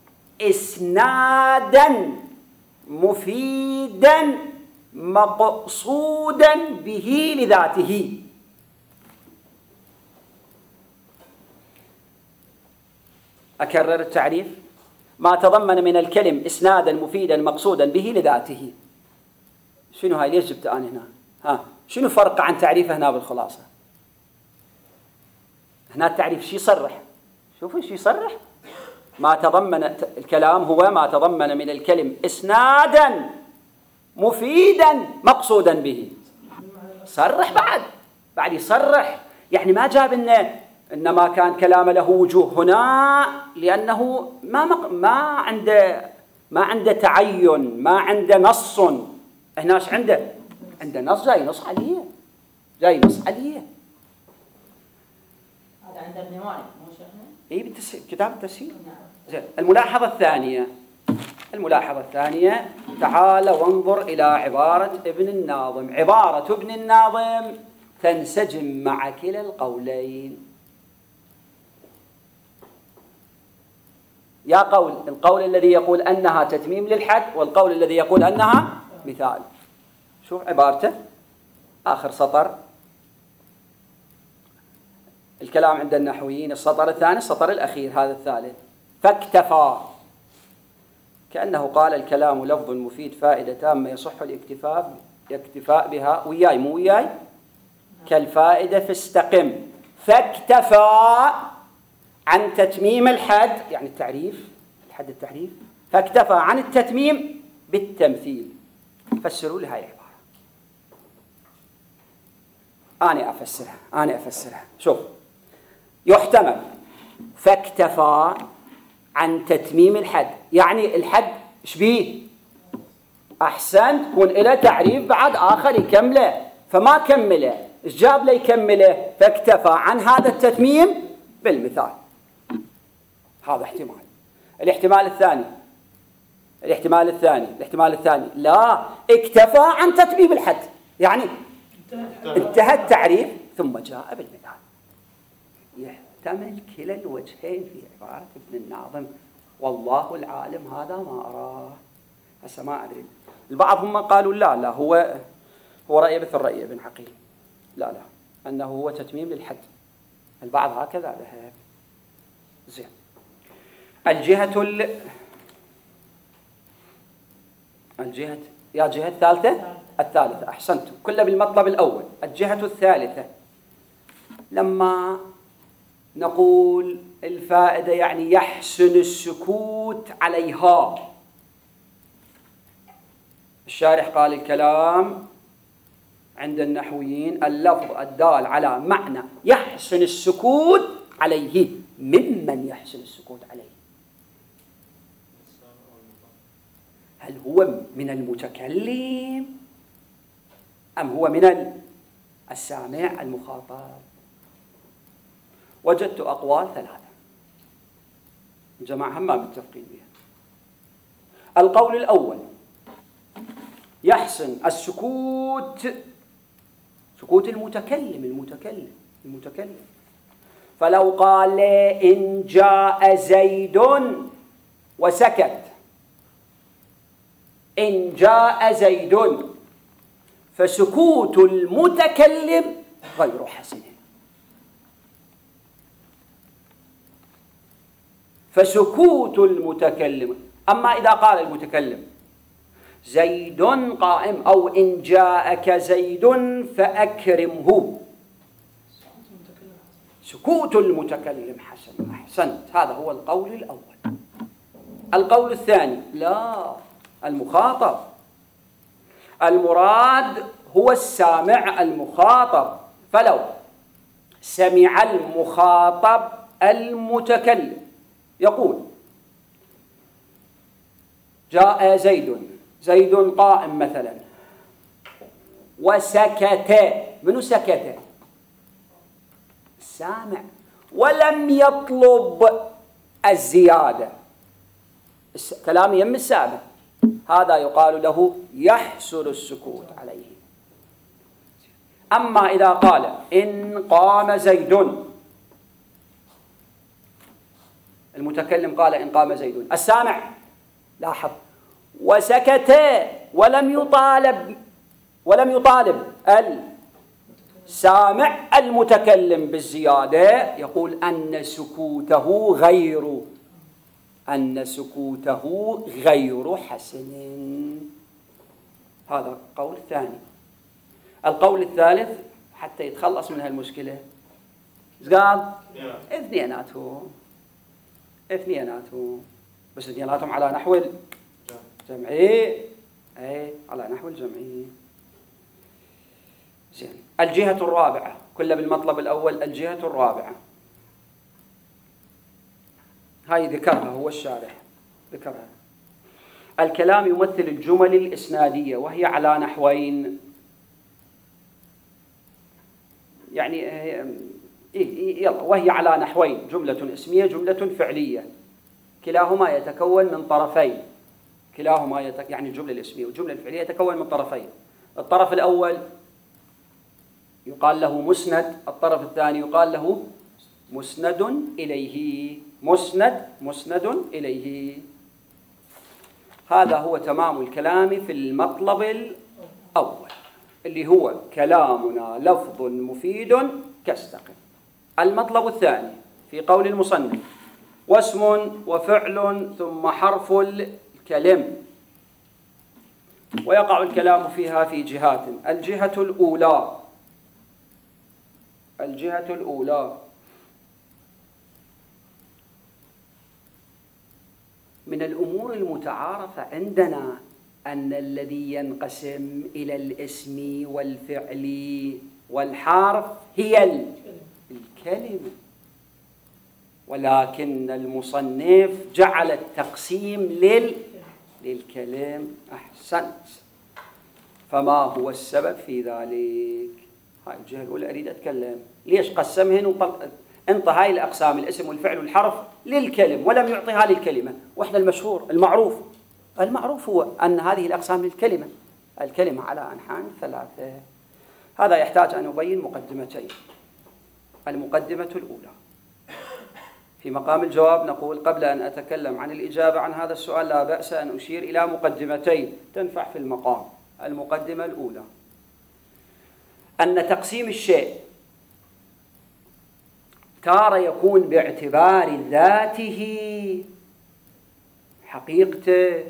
إسنادا مفيدا مقصودا به لذاته. أكرر التعريف. ما تضمن من الكلم إسنادا مفيدا مقصودا به لذاته. شنو هاي؟ ليش جبت أنا هنا؟ ها شنو فرق عن تعريفه هنا بالخلاصة؟ هنا التعريف شي يصرح، شوفوا شي يصرح. ما تضمن الكلام هو ما تضمن من الكلم إسنادا مفيدا مقصودا به. صرح بعد بعد يصرح، يعني ما جاب إنه إنما كان كلامه له وجوه هنا، لأنه ما ما عنده ما عنده تعين، ما عنده نص. هنا ايش عنده؟ عنده نص جاي نص عليه، جاي نص عليه. هذا عند ابن مالك مو شيخنا؟ اي بالتسهيل، كتاب التسهيل. زين، الملاحظة الثانية الملاحظة الثانية تعال وانظر إلى عبارة ابن الناظم. عبارة ابن الناظم تنسجم مع كلا القولين. يا قول القول الذي يقول أنها تتميم للحد، والقول الذي يقول أنها مثال. شوف عبارته آخر سطر، الكلام عند النحويين السطر الثاني، السطر الأخير هذا الثالث. فاكتفى، كأنه قال الكلام لفظ مفيد فائدة تامة يصح الاكتفاء الاكتفاء بها وياي مو وياي كالفائدة فاستقم. فاكتفى عن تتميم الحد، يعني التعريف، الحد التعريف. فاكتفى عن التتميم بالتمثيل. فسروا لي هاي العبارة. أنا أفسرها أنا أفسرها شوف، يحتمل فاكتفى عن تتميم الحد، يعني الحد ايش بيه؟ أحسن، تكون له تعريف بعد آخر يكمله، فما كمله، ايش جاب له يكمله؟ فاكتفى عن هذا التتميم بالمثال. هذا احتمال. الاحتمال الثاني الاحتمال الثاني الاحتمال الثاني لا، اكتفى عن تتميم الحد، يعني انتهى التعريف ثم جاء بالمثال. يحتمل كلا الوجهين في عبارة ابن الناظم، والله العالم هذا ما أراه. هسه ما أدري، البعض هم قالوا لا لا هو هو رأي مثل رأي ابن عقيل، لا لا أنه هو تتميم للحد. البعض هكذا ذهب. زين، الجهة ال... الجهة يا جهة الثالثة الثالثة أحسنتم، كله بالمطلب الأول. الجهة الثالثة لما نقول الفائدة يعني يحسن السكوت عليها. الشارح قال الكلام عند النحويين اللفظ الدال على معنى يحسن السكوت عليه. ممن يحسن السكوت عليه؟ هل هو من المتكلم أم هو من السامع المخاطب؟ وجدت أقوال ثلاثة الجماعة هم متفقين بها. القول الأول يحسن السكوت، سكوت المتكلم المتكلم المتكلم فلو قال إن جاء زيد وسكت، إن جاء زيد، فسكوت المتكلم غير حسن. فسكوت المتكلم. أما إذا قال المتكلم زيد قائم أو إن جاءك زيد فأكرمه، سكوت المتكلم حسن. أحسنت، هذا هو القول الأول. القول الثاني لا، المخاطب، المراد هو السامع المخاطب. فلو سمع المخاطب المتكلم يقول جاء زيد، زيد قائم مثلا، وسكت، منو سكت؟ السامع، ولم يطلب الزيادة، كلام يم السامع، هذا يقال له يحسن السكوت عليه. أما إذا قال إن قام زيد، المتكلم قال إن قام زيد، السامع لاحظ وسكت ولم يطالب ولم يطالب السامع المتكلم بالزيادة، يقول أن سكوته غير أن سكوته غير حسن. هذا القول الثاني. القول الثالث حتى يتخلص من هالمشكلة قال اثنيناتهم اثنيناتهم بس اثنيناتهم على نحو الجمعي، اي على نحو الجمعي. زين. الجهة الرابعة، كل بالمطلب الأول، الجهة الرابعة هاي ذكرها هو الشارح، ذكرها. الكلام يمثل الجمل الإسنادية وهي على نحوين، يعني إيه يلا، وهي على نحوين: جملة اسمية، جملة فعلية، كلاهما يتكون من طرفين، كلاهما يتك... يعني الجملة الاسمية والجملة الفعلية يتكون من طرفين. الطرف الأول يقال له مسند، الطرف الثاني يقال له مسند إليه. مسند مسند إليه. هذا هو تمام الكلام في المطلب الأول، اللي هو كلامنا لفظ مفيد كاستقم. المطلب الثاني في قول المصنف: واسم وفعل ثم حرف الكلم. ويقع الكلام فيها في جهات: الجهة الأولى، الجهة الأولى من الأمور المتعارفة عندنا أن الذي ينقسم إلى الاسم والفعل والحرف هي الكلمة، ولكن المصنف جعل التقسيم لل للكلم. أحسنت. فما هو السبب في ذلك؟ هاي الجهة الأولى أريد أتكلم. ليش قسمهن وطل... انطى هاي الأقسام الاسم والفعل والحرف للكلم ولم يعطيها للكلمة؟ وإحنا المشهور المعروف المعروف هو أن هذه الأقسام للكلمة، الكلمة على أنحاء ثلاثة. هذا يحتاج أن أبين مقدمتين. المقدمة الأولى: في مقام الجواب نقول قبل أن أتكلم عن الإجابة عن هذا السؤال لا بأس أن أشير إلى مقدمتين تنفع في المقام. المقدمة الأولى أن تقسيم الشيء تارة يكون باعتبار ذاته حقيقته،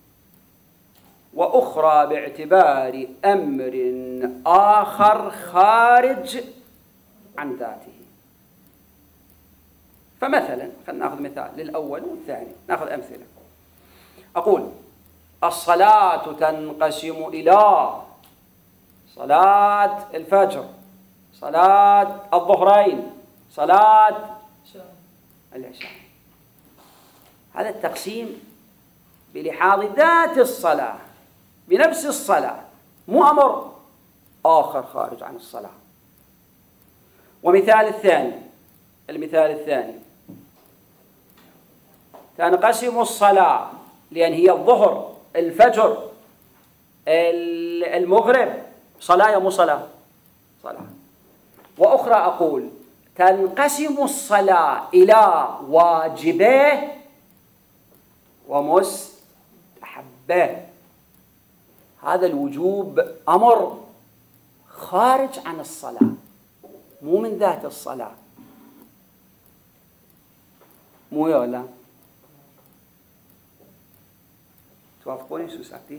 وأخرى باعتبار أمر آخر خارج عن ذاته. فمثلا خلينا نأخذ مثال للأول والثاني، نأخذ أمثلة. أقول: الصلاة تنقسم إلى صلاة الفجر، صلاة الظهرين، صلاة العشاء. هذا التقسيم بلحاظ ذات الصلاة، بنفس الصلاة، مو أمر آخر خارج عن الصلاة. ومثال الثاني، المثال الثاني: تنقسم الصلاة لأن هي الظهر، الفجر، المغرب، صلاة يا مو صلاة؟ صلاة. وأخرى أقول: تنقسم الصلاة إلى واجبة ومستحبة. هذا الوجوب أمر خارج عن الصلاة، مو من ذات الصلاة. مو يا ولا؟ توافقوني شو ساكتين؟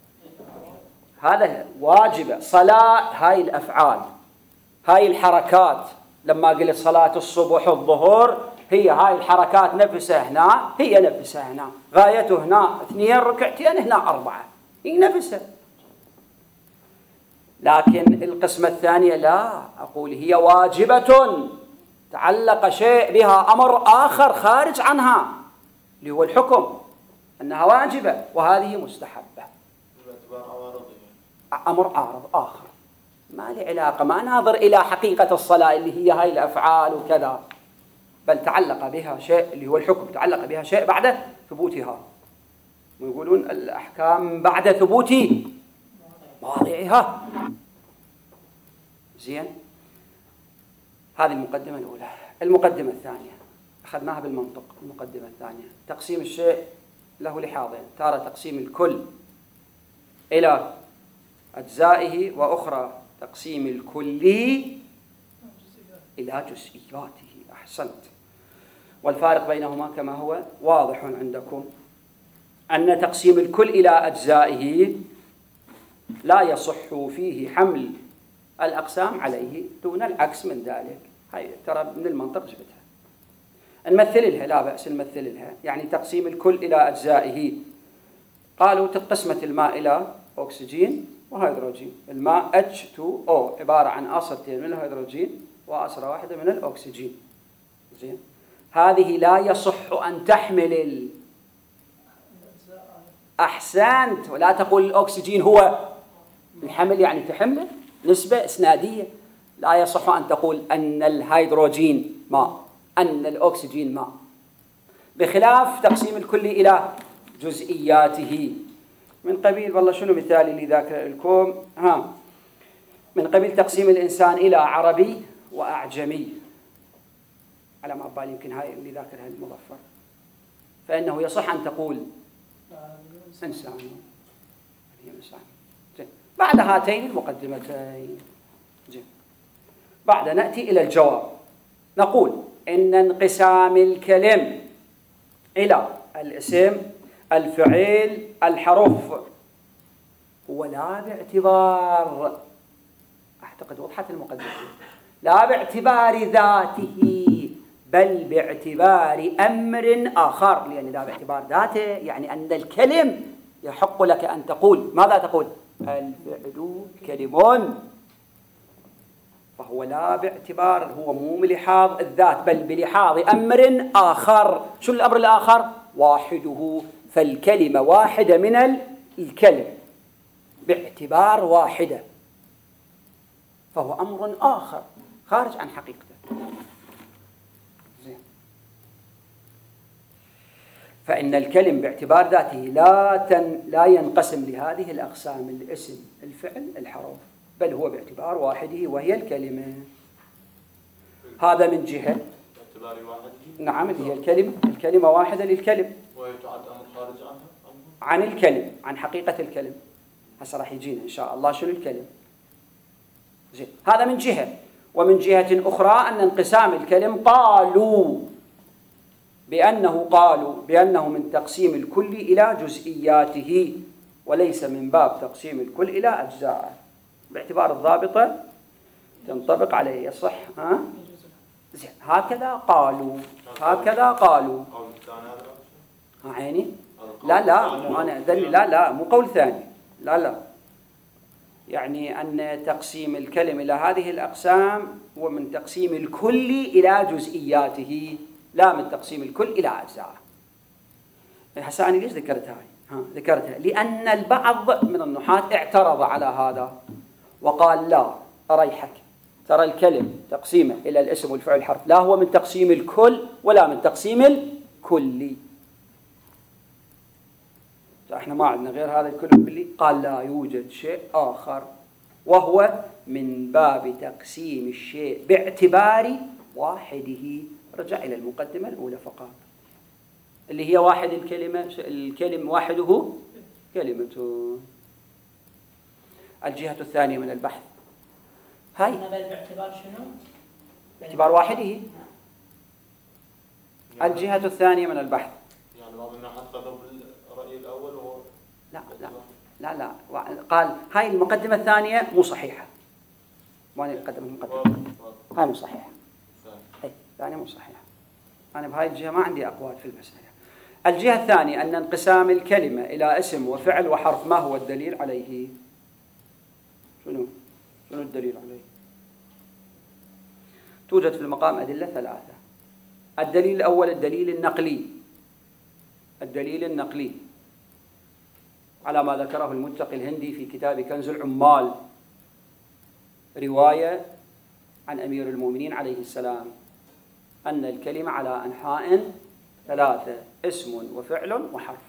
هذا واجبة صلاة. هاي الأفعال، هاي الحركات، لما قلت صلاة الصبح والظهر، هي هاي الحركات نفسها هنا، هي نفسها هنا، غايته هنا اثنين ركعتين، هنا أربعة، هي نفسها. لكن القسمة الثانية لا، أقول هي واجبة، تعلق شيء بها أمر آخر خارج عنها، اللي هو الحكم أنها واجبة، وهذه مستحبة. أمر عارض آخر ما له علاقة، ما ناظر إلى حقيقة الصلاة اللي هي هاي الأفعال وكذا، بل تعلق بها شيء اللي هو الحكم، تعلق بها شيء بعد ثبوتها. ويقولون الأحكام بعد ثبوت مواضعها. زين، هذه المقدمة الأولى. المقدمة الثانية أخذناها بالمنطق. المقدمة الثانية: تقسيم الشيء له لحاظين: تارة تقسيم الكل إلى أجزائه، وأخرى تقسيم الكلي إلى جزئياته. أحسنت. والفارق بينهما كما هو واضح عندكم، أن تقسيم الكل إلى أجزائه لا يصح فيه حمل الأقسام عليه دون العكس من ذلك. هاي ترى من المنطق جبتها، نمثل لها، لا بأس نمثل لها. يعني تقسيم الكل إلى أجزائه، قالوا قسمة الماء إلى أكسجين وهيدروجين. الماء إتش تو أو عبارة عن أصلتين من الهيدروجين وأصلة واحدة من الأكسجين. زين، هذه لا يصح أن تحمل ال... أحسنت، ولا تقول الأكسجين هو الحمل يعني تحمله نسبة إسنادية. لا يصح أن تقول أن الهيدروجين ماء، أن الأكسجين ماء، بخلاف تقسيم الكل إلى جزئياته. من قبيل والله شنو مثالي اللي ذاكر لكم؟ ها، من قبيل تقسيم الإنسان إلى عربي وأعجمي، على ما بالي يمكن هاي اللي ذاكرها المظفر، فإنه يصح أن تقول إنسان إنسان. زين، بعد هاتين المقدمتين زين، بعد نأتي إلى الجواب. نقول إن انقسام الكلم إلى الاسم، الفعل، الحرف هو لا باعتبار، أعتقد وضحت المقدمة، لا باعتبار ذاته بل باعتبار أمر آخر. لأن لا باعتبار ذاته يعني أن الكلم يحق لك أن تقول ماذا تقول؟ الفعل كلم، فهو لا باعتبار، هو مو بلحاظ الذات بل بلحاظ أمر آخر. شو الأمر الآخر؟ واحده، فالكلمة واحدة من الكلم باعتبار واحدة، فهو أمر آخر خارج عن حقيقته. زين، فإن الكلم باعتبار ذاته لا تن لا ينقسم لهذه الأقسام، الاسم، الفعل، الحرف، بل هو باعتبار واحده وهي الكلمة. هذا من جهة باعتبار واحده، نعم، هي الكلمة، الكلمة واحدة للكلم، ويتعد أمر خارج عنها عن الكلم، عن حقيقة الكلم. هسه راح يجينا إن شاء الله شنو الكلم. زين، هذا من جهة. ومن جهة أخرى أن انقسام الكلم قالوا بأنه قالوا بأنه من تقسيم الكل إلى جزئياته وليس من باب تقسيم الكل إلى أجزائه، باعتبار الضابطة تنطبق عليه. يصح؟ ها؟ زين، هكذا قالوا، هكذا قالوا. ها عيني؟ لا لا مو أنا ذني، لا لا مو قول ثاني، لا لا، يعني أن تقسيم الكلم إلى هذه الأقسام هو من تقسيم الكل إلى جزئياته، لا من تقسيم الكل إلى أجزائه. هسه أنا ليش ذكرت هاي؟ ها ذكرتها لأن البعض من النحاة اعترض على هذا وقال لا أريحك، ترى الكلم تقسيمه إلى الاسم والفعل والحرف لا هو من تقسيم الكل ولا من تقسيم الكلي. احنا ما عندنا غير هذا الكل الكلي. قال لا يوجد شيء آخر وهو من باب تقسيم الشيء باعتبار واحده. رجع إلى المقدمة الأولى فقط اللي هي واحد الكلمة، الكلم واحده كلمته. الجهة الثانية من البحث هاي باعتبار شنو؟ باعتبار واحده. الجهة الثانية من البحث يعني بعض الناحية قدر بالرأي الأول و... لا لا لا لا قال هاي المقدمة الثانية مو صحيحة. وانا اقدم المقدمة هاي مو صحيحة، اي ثانية مو صحيحة. انا بهاي الجهة ما عندي أقوال في المسألة. الجهة الثانية أن انقسام الكلمة إلى اسم وفعل وحرف ما هو الدليل عليه؟ شنو؟ شنو الدليل عليه؟ توجد في المقام أدلة ثلاثة. الدليل الأول الدليل النقلي، الدليل النقلي على ما ذكره المتقي الهندي في كتاب كنز العمال، رواية عن أمير المؤمنين عليه السلام أن الكلمة على أنحاء ثلاثة، اسم وفعل وحرف.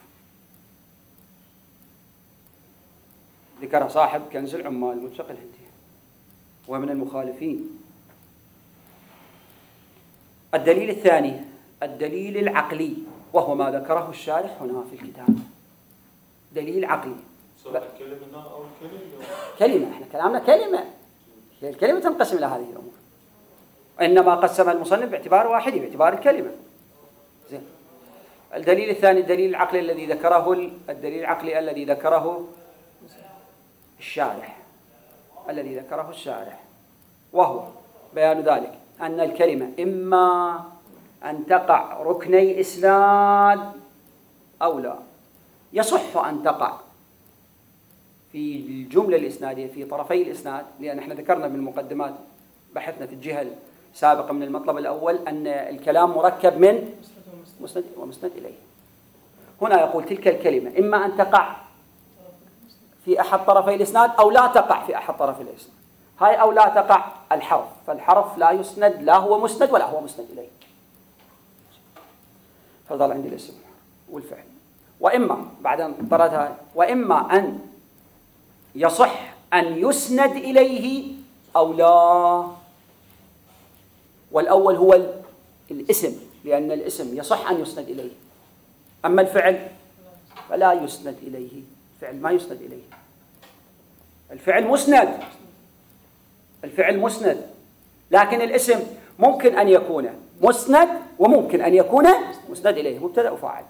ذكر صاحب كنز العمال المتقي الهندي ومن المخالفين. الدليل الثاني الدليل العقلي وهو ما ذكره الشارح هنا في الكتاب، دليل عقلي. سواء الكلمة أو الكلمة كلمة، احنا كلامنا كلمة، هي الكلمة تنقسم إلى هذه الأمور، وإنما قسمها المصنف باعتبار واحد باعتبار الكلمة. زين. الدليل الثاني الدليل العقلي الذي ذكره الدليل العقلي الذي ذكره الشارح الذي ذكره الشارح وهو بيان ذلك أن الكلمة إما أن تقع ركني إسناد أو لا. يصح أن تقع في الجملة الإسنادية في طرفي الإسناد، لأن احنا ذكرنا بالمقدمات بحثنا في الجهة السابقة من المطلب الأول أن الكلام مركب من مسند ومسند إليه. هنا يقول تلك الكلمة إما أن تقع في أحد طرفي الإسناد أو لا تقع في أحد طرفي الإسناد. هاي أو لا تقع الحرف، فالحرف لا يسند، لا هو مسند ولا هو مسند إليه. فظل عندي الاسم والفعل. وإما بعد أن طردها وإما أن يصح أن يسند إليه أو لا. والأول هو الاسم، لأن الاسم يصح أن يسند إليه، أما الفعل فلا يسند إليه. الفعل ما يسند إليه. الفعل مسند، الفعل مسند، لكن الاسم ممكن أن يكون مسند وممكن أن يكون مسند إليه، مبتدأ وفاعل.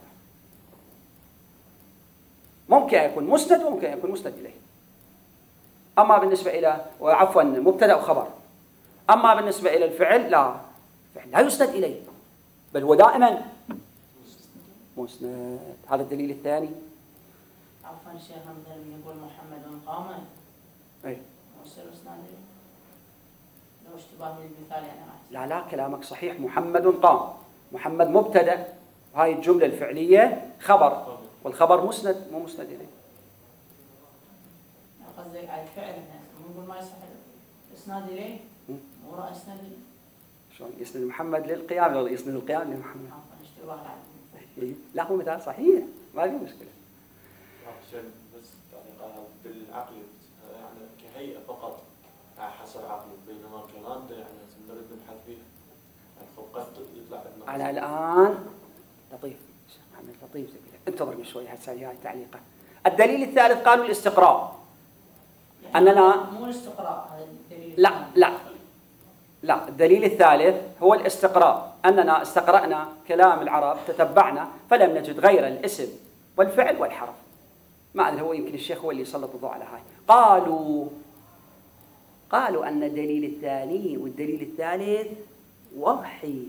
ممكن أن يكون مسند وممكن أن يكون مسند إليه. أما بالنسبة إلى وعفوا مبتدأ وخبر. أما بالنسبة إلى الفعل لا، الفعل لا يسند إليه، بل هو دائما مسند. هذا الدليل الثاني. عفوا شيخ، مثلا يقول محمد قام أي يصير اسناد إليه لو اشتباه بالمثال يعني. لا لا كلامك صحيح، محمد قام، محمد مبتدأ، هاي الجملة الفعلية خبر، والخبر مسند مو مسند إليه. قصدك على الفعل نقول ما يصح الاسناد إليه وراء اسناد شلون يسند محمد للقيام ولا يسند القيام لمحمد؟ عفوا اشتباه إيه؟ لا هو مثال صحيح، ما في مشكلة. بس يعني بالعقل يعني كهيئة فقط حسب عقله، بينما كمان يعني نريد نبحث فيه قد يطلع لنا. على الآن لطيف شيخ محمد، لطيف زي كذا، انتظرني شوي هسه جاي تعليقه. الدليل الثالث قالوا الاستقراء، يعني أننا مو الاستقراء هذا الدليل. لا لا لا الدليل الثالث هو الاستقراء، أننا استقرأنا كلام العرب، تتبعنا فلم نجد غير الاسم والفعل والحرف. ما أدري، هو يمكن الشيخ هو اللي يسلط الضوء على هاي. قالوا قالوا أن الدليل الثاني والدليل الثالث واحد.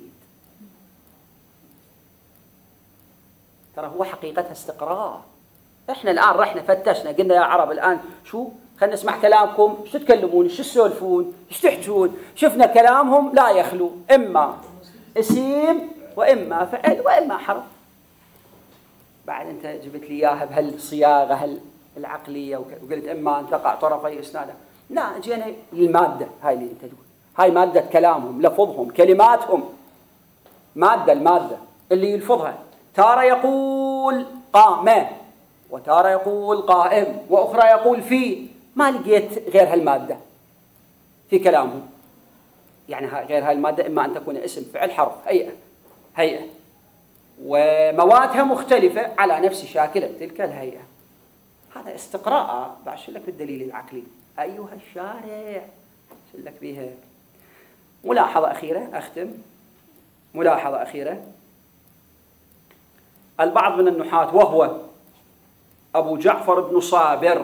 ترى هو حقيقتها استقراء. احنا الآن رحنا فتشنا قلنا يا عرب الآن شو خلينا نسمع كلامكم، شو تتكلمون، شو تسولفون، شو تحجون. شفنا كلامهم لا يخلو إما اسم وإما فعل وإما حرف. بعد أنت جبت لي إياها بهالصياغة العقلية وقلت إما أن تقع طرفي إسناده. لا، جينا المادة هاي اللي أنت تقول، هاي مادة كلامهم، لفظهم، كلماتهم، مادة المادة اللي يلفظها. تارة يقول قام، وتارة يقول قائم، وأخرى يقول في. ما لقيت غير هالمادة في كلامهم. يعني غير هاي المادة إما أن تكون اسم فعل حرف هيئة هيئة وموادها مختلفة على نفس شاكلة تلك الهيئة. هذا استقراء. بعشر لك بالدليل العقلي. أيها الشارع شلك بها. ملاحظة أخيرة أختم. ملاحظة أخيرة. البعض من النحاة وهو أبو جعفر بن صابر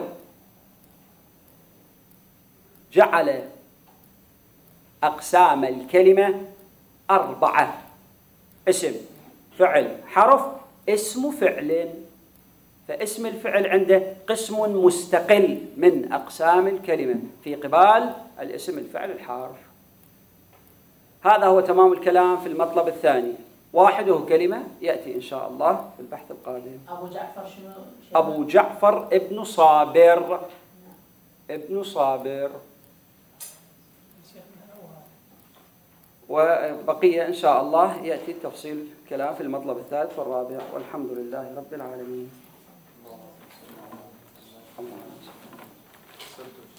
جعل أقسام الكلمة أربعة: اسم فعل حرف اسم فعل. فاسم الفعل عنده قسم مستقل من أقسام الكلمة في قبال الاسم الفعل الحرف. هذا هو تمام الكلام في المطلب الثاني. واحده كلمة يأتي إن شاء الله في البحث القادم. أبو جعفر شنو؟ أبو جعفر ابن صابر. ابن صابر. وبقية إن شاء الله يأتي تفصيل الكلام في المطلب الثالث والرابع، والحمد لله رب العالمين. الله